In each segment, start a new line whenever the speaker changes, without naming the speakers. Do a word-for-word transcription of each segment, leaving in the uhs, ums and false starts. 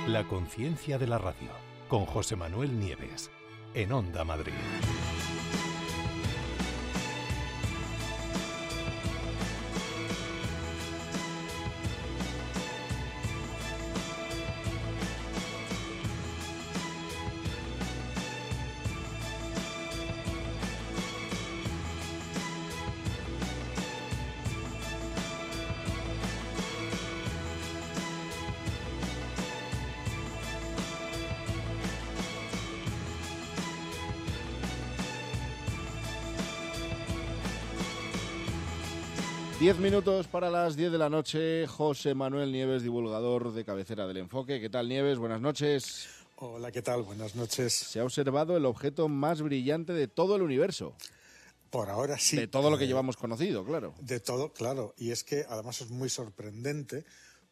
La conciencia de la radio, con José Manuel Nieves, en Onda Madrid.
Diez minutos para las diez de la noche. José Manuel Nieves, divulgador de cabecera del Enfoque. ¿Qué tal, Nieves? Buenas noches.
Hola, ¿qué tal? Buenas noches.
Se ha observado el objeto más brillante de todo el universo.
Por ahora sí.
De todo lo que
eh,
llevamos conocido, claro.
De todo, claro. Y es que además es muy sorprendente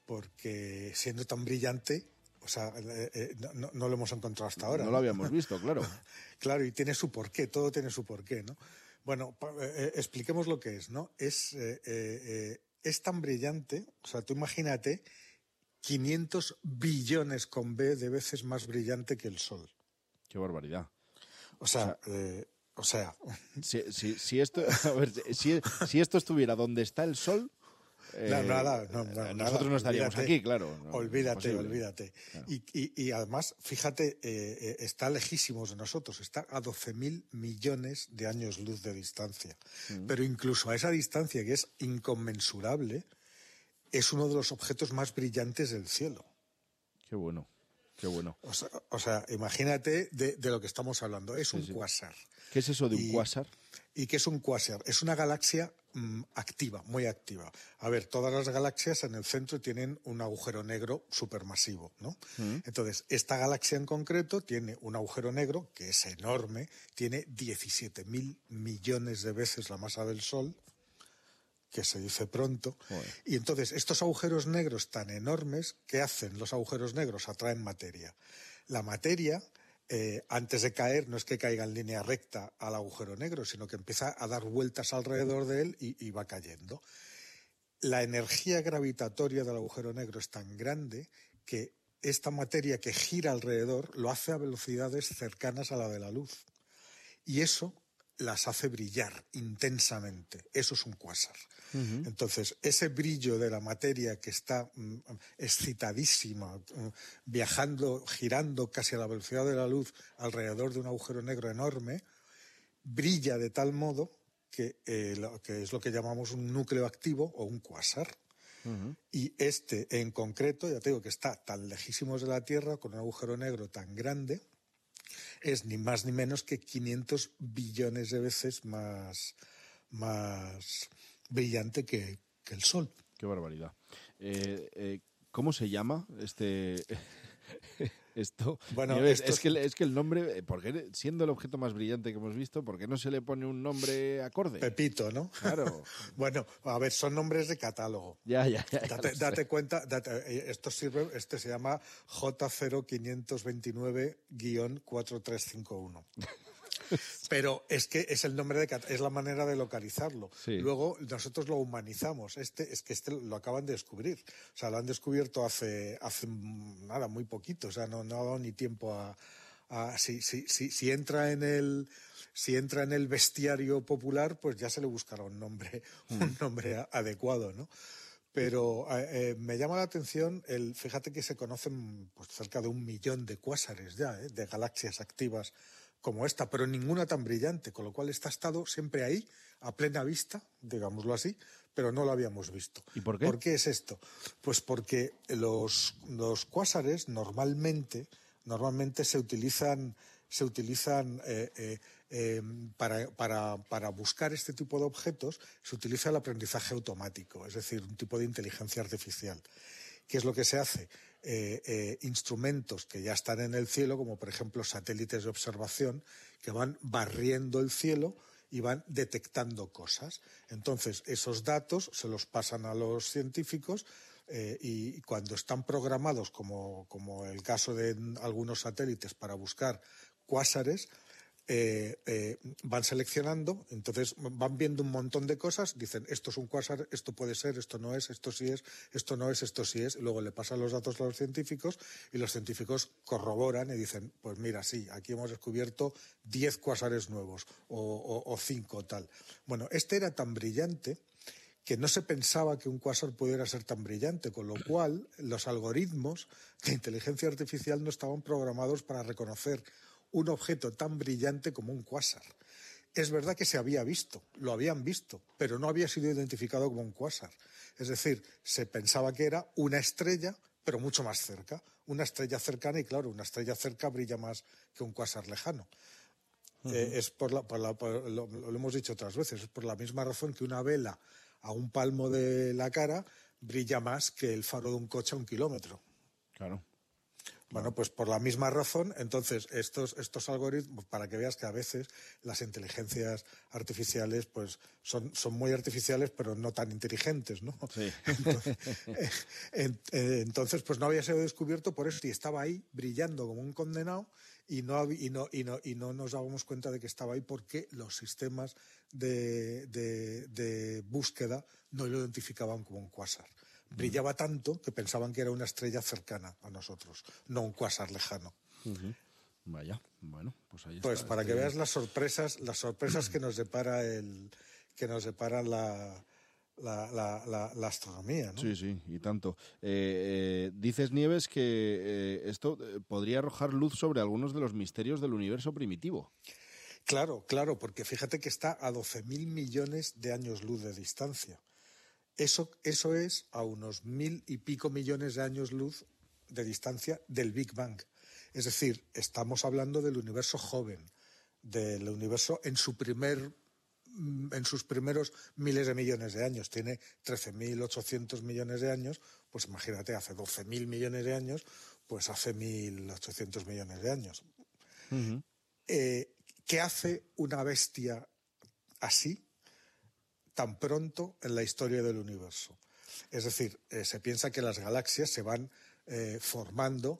porque siendo tan brillante, o sea, eh, eh, no, no lo hemos encontrado hasta ahora.
No,
¿no?
lo habíamos visto, claro.
Claro, y tiene su porqué, todo tiene su porqué, ¿no? Bueno, eh, expliquemos lo que es, ¿no? Es, eh, eh, es tan brillante, o sea, tú imagínate quinientos billones con B de veces más brillante que el Sol.
Qué barbaridad.
O sea, o sea, eh, o sea.
Si, si, si, esto, a ver, si, si esto estuviera donde está el Sol, eh,
no, nada, no, no,
nosotros
nada,
no estaríamos
olvídate,
aquí, claro. No,
olvídate, olvídate.
Claro.
Y, y, y además, fíjate, eh, está lejísimos de nosotros, está a doce mil millones de años luz de distancia. Mm. Pero incluso a esa distancia, que es inconmensurable, es uno de los objetos más brillantes del cielo.
Qué bueno. Qué bueno.
O sea, o sea imagínate de, de lo que estamos hablando. Es sí, un sí. cuásar.
¿Qué es eso de un
y,
cuásar?
¿Y qué es un cuásar? Es una galaxia mmm, activa, muy activa. A ver, todas las galaxias en el centro tienen un agujero negro supermasivo, ¿no? Mm. Entonces, esta galaxia en concreto tiene un agujero negro que es enorme, tiene diecisiete mil millones de veces la masa del Sol, que se dice pronto, bueno. Y entonces estos agujeros negros tan enormes, ¿qué hacen los agujeros negros? Atraen materia. La materia, eh, antes de caer, no es que caiga en línea recta al agujero negro, sino que empieza a dar vueltas alrededor de él y, y va cayendo. La energía gravitatoria del agujero negro es tan grande que esta materia que gira alrededor lo hace a velocidades cercanas a la de la luz. Y eso las hace brillar intensamente. Eso es un cuásar. Uh-huh. Entonces, ese brillo de la materia que está um, excitadísima, um, viajando, girando casi a la velocidad de la luz alrededor de un agujero negro enorme, brilla de tal modo que, eh, lo, que es lo que llamamos un núcleo activo o un cuásar. Uh-huh. Y este en concreto, ya te digo que está tan lejísimos de la Tierra, con un agujero negro tan grande, es ni más ni menos que quinientos billones de veces más, más brillante que, que el Sol.
Qué barbaridad. Eh, eh, ¿Cómo se llama este esto?
Bueno,
Nieves,
esto
es, que, es que el nombre, porque siendo el objeto más brillante que hemos visto, ¿por qué no se le pone un nombre acorde?
Pepito, ¿no?
Claro.
Bueno, a ver, son nombres de catálogo.
Ya, ya, ya.
Date,
ya
date cuenta, date, esto sirve, este se llama J cero cinco dos nueve cuatro tres cinco uno. Pero es que es el nombre de es la manera de localizarlo. Sí. Luego nosotros lo humanizamos. Este es que este lo acaban de descubrir. O sea, lo han descubierto hace hace nada, muy poquito. O sea, no, no ha dado ni tiempo a, a si, si, si, si entra en el si entra en el bestiario popular, pues ya se le buscará un nombre mm. un nombre adecuado, ¿no? Pero eh, me llama la atención el, fíjate que se conocen pues cerca de un millón de cuásares ya, ¿eh? De galaxias activas como esta, pero ninguna tan brillante, con lo cual está estado siempre ahí, a plena vista, digámoslo así, pero no lo habíamos visto.
¿Y por qué?
¿Por qué es esto? Pues porque los, los cuásares normalmente, normalmente se utilizan, se utilizan eh, eh, eh, para, para, para buscar este tipo de objetos, se utiliza el aprendizaje automático, es decir, un tipo de inteligencia artificial. ¿Qué es lo que se hace? Eh, eh, instrumentos que ya están en el cielo, como por ejemplo satélites de observación, que van barriendo el cielo y van detectando cosas. Entonces, esos datos se los pasan a los científicos eh, y cuando están programados, como, como el caso de algunos satélites para buscar cuásares, eh, eh, van seleccionando, entonces van viendo un montón de cosas, dicen esto es un cuásar, esto puede ser, esto no es, esto sí es, esto no es, esto sí es, y luego le pasan los datos a los científicos y los científicos corroboran y dicen, pues mira, sí, aquí hemos descubierto diez cuásares nuevos o, o, o cinco tal. Bueno, este era tan brillante que no se pensaba que un cuásar pudiera ser tan brillante, con lo cual los algoritmos de inteligencia artificial no estaban programados para reconocer un objeto tan brillante como un cuásar. Es verdad que se había visto, lo habían visto, pero no había sido identificado como un cuásar. Es decir, se pensaba que era una estrella, pero mucho más cerca. Una estrella cercana, y claro, una estrella cerca brilla más que un cuásar lejano. Uh-huh. Eh, es por la, por la, por lo, lo hemos dicho otras veces, es por la misma razón que una vela a un palmo de la cara brilla más que el faro de un coche a un kilómetro.
Claro.
Bueno, pues por la misma razón, entonces, estos, estos algoritmos, para que veas que a veces las inteligencias artificiales pues son, son muy artificiales, pero no tan inteligentes, ¿no?
Sí.
Entonces, eh, eh, entonces, pues no había sido descubierto por eso, y estaba ahí brillando como un condenado, y no, y no, y no, y no nos dábamos cuenta de que estaba ahí porque los sistemas de, de, de búsqueda no lo identificaban como un cuásar. Brillaba tanto que pensaban que era una estrella cercana a nosotros, no un cuásar lejano.
Uh-huh. Vaya, bueno, pues ahí está.
Pues para
este...
que veas las sorpresas, las sorpresas que nos depara el, que nos depara la, la, la, la, la astronomía, ¿no?
Sí, sí, y tanto. Eh, eh, dices, Nieves, que eh, esto podría arrojar luz sobre algunos de los misterios del universo primitivo.
Claro, claro, porque fíjate que está a doce mil millones de años luz de distancia. Eso, eso es a unos mil y pico millones de años luz de distancia del Big Bang. Es decir, estamos hablando del universo joven, del universo en su primer, en sus primeros miles de millones de años. Tiene trece mil ochocientos millones de años, pues imagínate, hace doce mil millones de años, pues hace mil ochocientos millones de años. Uh-huh. Eh, ¿Qué hace una bestia así tan pronto en la historia del universo? Es decir, eh, se piensa que las galaxias se van eh, formando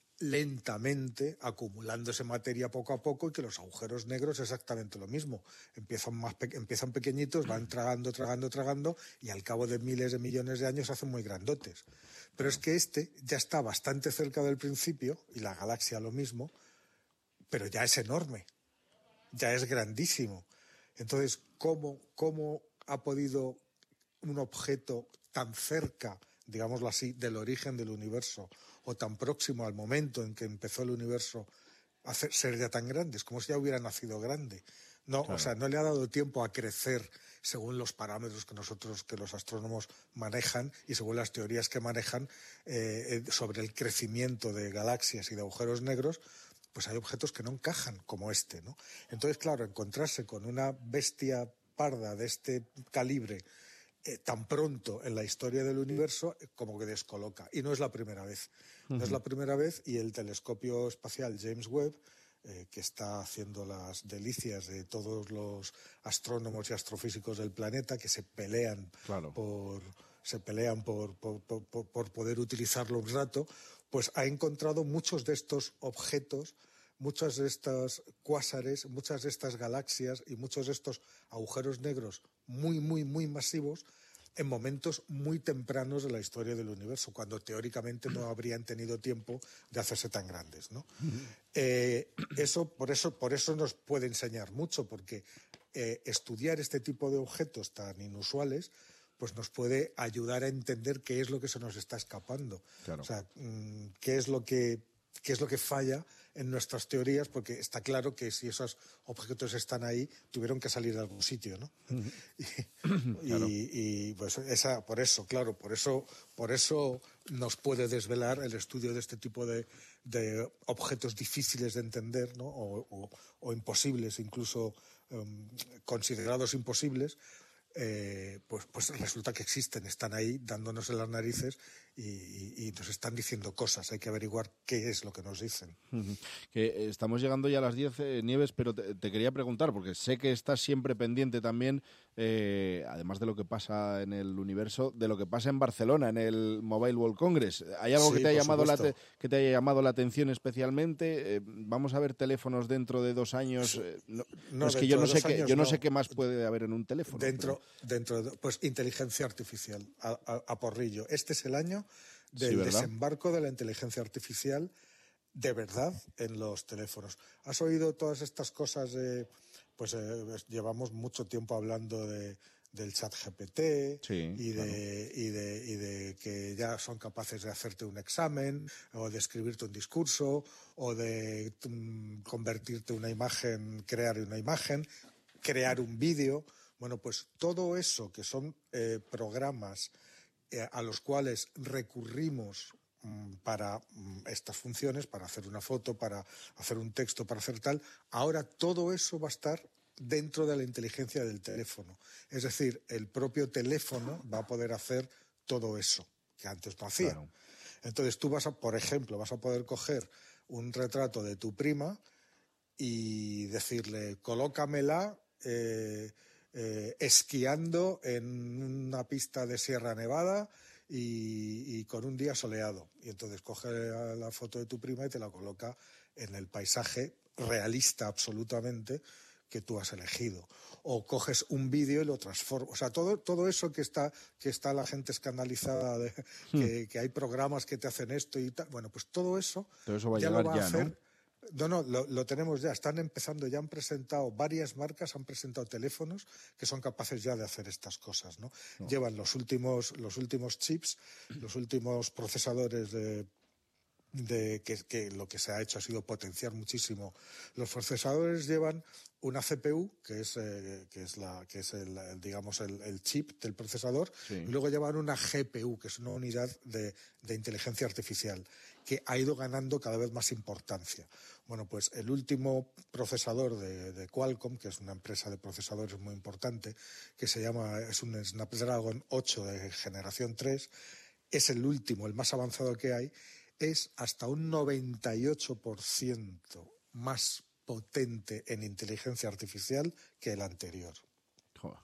lentamente, acumulándose materia poco a poco, y que los agujeros negros es exactamente lo mismo. Empiezan, más pe- empiezan pequeñitos, van tragando, tragando, tragando, y al cabo de miles de millones de años se hacen muy grandotes. Pero es que este ya está bastante cerca del principio, y la galaxia lo mismo, pero ya es enorme, ya es grandísimo. Entonces, ¿cómo, cómo ha podido un objeto tan cerca, digámoslo así, del origen del universo, o tan próximo al momento en que empezó el universo, a ser ya tan grande? Es como si ya hubiera nacido grande. No, claro. O sea, no le ha dado tiempo a crecer según los parámetros que nosotros, que los astrónomos manejan, y según las teorías que manejan eh, sobre el crecimiento de galaxias y de agujeros negros. Pues hay objetos que no encajan como este, ¿no? Entonces, claro, encontrarse con una bestia parda de este calibre eh, tan pronto en la historia del universo, eh, como que descoloca. Y no es la primera vez. Uh-huh. No es la primera vez, y el telescopio espacial James Webb, eh, que está haciendo las delicias de todos los astrónomos y astrofísicos del planeta, que se pelean
claro.
por se pelean por, por, por, por poder utilizarlo un rato, pues ha encontrado muchos de estos objetos, muchos de estos cuásares, muchas de estas galaxias y muchos de estos agujeros negros muy, muy, muy masivos en momentos muy tempranos de la historia del universo, cuando teóricamente no habrían tenido tiempo de hacerse tan grandes, ¿no? Uh-huh. Eh, eso, por eso, por eso nos puede enseñar mucho, porque eh, estudiar este tipo de objetos tan inusuales pues nos puede ayudar a entender qué es lo que se nos está escapando.
Claro.
O sea, qué es lo que, qué es lo que falla en nuestras teorías, porque está claro que si esos objetos están ahí, tuvieron que salir de algún sitio, ¿no? Uh-huh. y, claro. y, y pues esa, por eso, claro, por eso, por eso nos puede desvelar el estudio de este tipo de, de objetos difíciles de entender, ¿no? O, o, o imposibles, incluso um, considerados imposibles. Eh, pues, pues resulta que existen, están ahí dándonos en las narices y, y, y nos están diciendo cosas. Hay que averiguar qué es lo que nos dicen.
Uh-huh. Que estamos llegando ya a las diez, eh, Nieves, pero te, te quería preguntar, porque sé que estás siempre pendiente también eh, además de lo que pasa en el universo, de lo que pasa en Barcelona, en el Mobile World Congress. ¿Hay algo
Sí,
que, te haya
por
llamado la
supuesto.
te- que te haya llamado la atención especialmente? Eh, ¿Vamos a ver teléfonos dentro de dos años? Eh, no,
No,
es que
dentro
yo no
de
sé
dos
qué,
años
yo no
no.
sé qué más puede haber en un teléfono.
Dentro, dentro de, pues inteligencia artificial, a, a- a porrillo. Este es el año del
Sí, ¿verdad?
desembarco de la inteligencia artificial de verdad en los teléfonos. ¿Has oído todas estas cosas? De, pues eh, llevamos mucho tiempo hablando de, del chat G P T
Sí,
y,
claro.
de, y, de, y de que ya son capaces de hacerte un examen o de escribirte un discurso o de mm, convertirte una imagen, crear una imagen, crear un vídeo. Bueno, pues todo eso que son eh, programas eh, a los cuales recurrimos mm, para mm, estas funciones, para hacer una foto, para hacer un texto, para hacer tal, ahora todo eso va a estar dentro de la inteligencia del teléfono. Es decir, el propio teléfono va a poder hacer todo eso que antes no hacía.
Claro.
Entonces tú vas a, por ejemplo, vas a poder coger un retrato de tu prima y decirle, colócamela eh, eh, esquiando en una pista de Sierra Nevada y, y con un día soleado. Y entonces coge la foto de tu prima y te la coloca en el paisaje realista absolutamente que tú has elegido. O coges un vídeo y lo transformas. O sea, todo, todo eso que está, que está la gente escandalizada, de,
Hmm.
que, que hay programas que te hacen esto y tal. Bueno, pues todo eso,
Todo eso va a
ya
llegar
lo va
ya,
a hacer.
¿no?
No, no, lo, lo tenemos ya. Están empezando, ya han presentado, varias marcas han presentado teléfonos que son capaces ya de hacer estas cosas, ¿no?
No.
Llevan los últimos, los últimos chips, los últimos procesadores de, de que, que lo que se ha hecho ha sido potenciar muchísimo. Los procesadores llevan una C P U, que es, eh, que es, la, que es el, el, digamos, el, el chip del procesador,
Sí.
y luego llevan una G P U, que es una unidad de, de inteligencia artificial, que ha ido ganando cada vez más importancia. Bueno, pues el último procesador de, de Qualcomm, que es una empresa de procesadores muy importante, que se llama, es un Snapdragon ocho de generación tres, es el último, el más avanzado que hay, es hasta un noventa y ocho por ciento más potente en inteligencia artificial que el anterior.
Joder.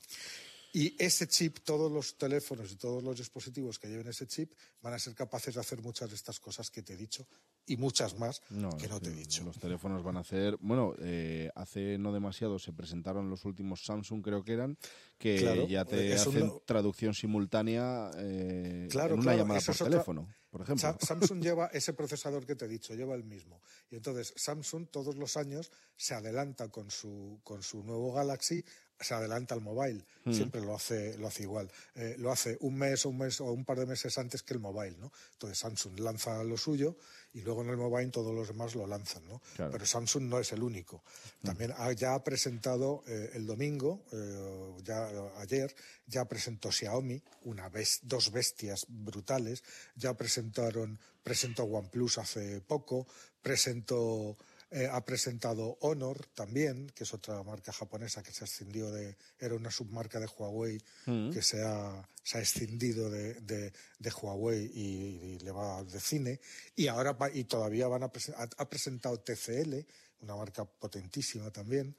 Y ese chip, todos los teléfonos y todos los dispositivos que lleven ese chip van a ser capaces de hacer muchas de estas cosas que te he dicho y muchas más
No,
que no te he
eh,
dicho.
Los teléfonos van a hacer... Bueno, eh, hace no demasiado se presentaron los últimos Samsung, creo que eran, que
Claro,
ya te
es
hacen
un-
traducción simultánea eh,
Claro,
en una
claro,
llamada
esa
por
es otra-
teléfono, por ejemplo.
Sa- Samsung lleva ese procesador que te he dicho, lleva el mismo. Y entonces Samsung todos los años se adelanta con su, con su nuevo Galaxy, se adelanta al mobile.
Mm.
Siempre lo hace, lo hace igual. Eh, lo hace un mes o un mes o un par de meses antes que el mobile, ¿no? Entonces Samsung lanza lo suyo y luego en el mobile todos los demás lo lanzan, ¿no?
Claro.
Pero Samsung no es el único. También ha- ya ha presentado eh, el domingo, eh, ya eh, ayer, ya presentó Xiaomi, una bes- dos bestias brutales. Ya presentaron, presentó OnePlus hace poco, presentó, eh, ha presentado Honor también, que es otra marca japonesa que se escindió de, era una submarca de Huawei
Mm.
que se ha, se ha escindido de, de, de Huawei y, y le va de cine. Y ahora va- y todavía van a presen- ha, ha presentado T C L, una marca potentísima también,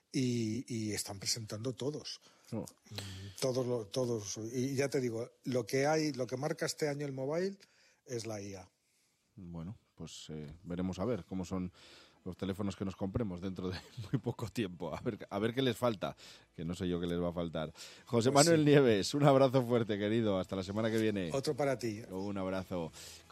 y, y están presentando todos.
No.
Todos, lo- todos. Y ya te digo, lo que hay, lo que marca este año el mobile es la I A.
Bueno, pues eh, veremos a ver cómo son los teléfonos que nos compremos dentro de muy poco tiempo. A ver, a ver qué les falta, que no sé yo qué les va a faltar. José
Pues
Manuel
sí.
Nieves, un abrazo fuerte, querido. Hasta la semana que viene.
Otro para ti.
Un abrazo.